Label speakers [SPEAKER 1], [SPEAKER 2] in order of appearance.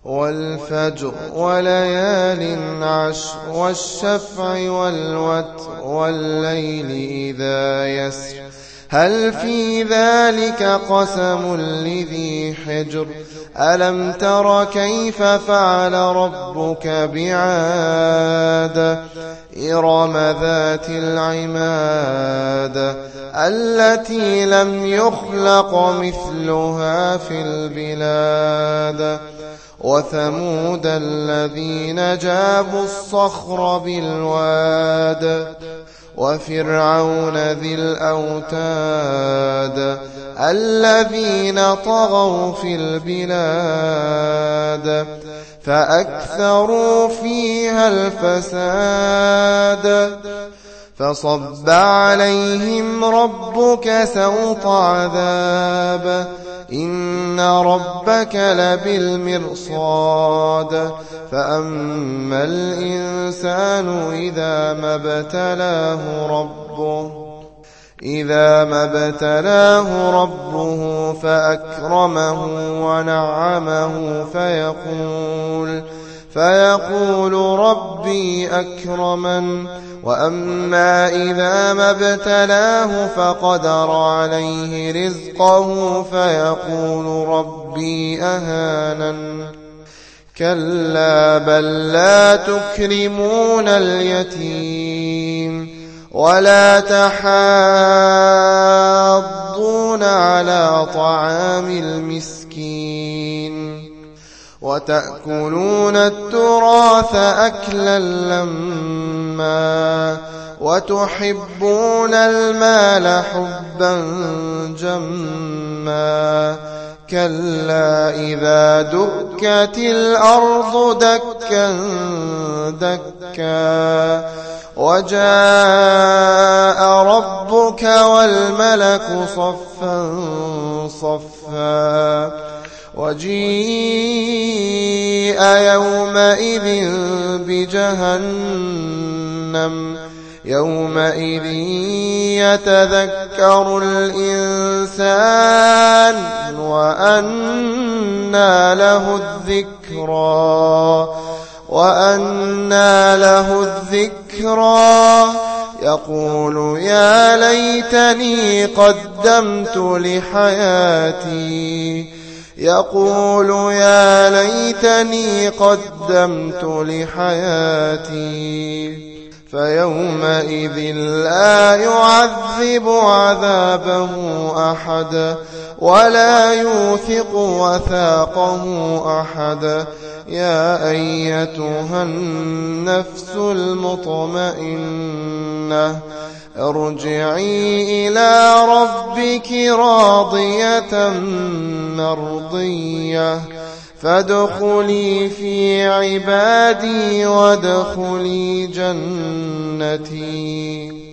[SPEAKER 1] والفجر وليال عشر والشفع والوتر والليل إذا يسر هل في ذلك قسم لذي حجر ألم تر كيف فعل ربك بعاد إرم ذات العماد التي لم يخلق مثلها في البلاد وثمود الذين جابوا الصخر بالواد وفرعون ذي الأوتاد الذين طغوا في البلاد فأكثروا فيها الفساد فصب عليهم ربك سوط عذاب إن ربك لبالمرصاد فأما الإنسان إذا ما ابتلاه ربه فأكرمه ونعمه فيقول ربي أكرمن وأما إذا ما ابتلاه فقدر عليه رزقه فيقول ربي أهانن كلا بل لا تكرمون اليتيم ولا تحاضون على طعام المسكين وتأكلون التراث أكلا لما وتحبون المال حبا جما كلا إذا دكت الأرض دكا دكا وجاء ربك والملك صفا صفا وجيء يومئذ بجهنم يومئذ يتذكر الإنسان وأنى له الذكرى يقول يا ليتني قدمت لحياتي فيومئذ لا يعذب عذابه أحد ولا يوثق وثاقه أحد يا أيتها النفس المطمئنة ارجعي إلى ربك راضية مرضية فادخلي في عبادي وادخلي جنتي.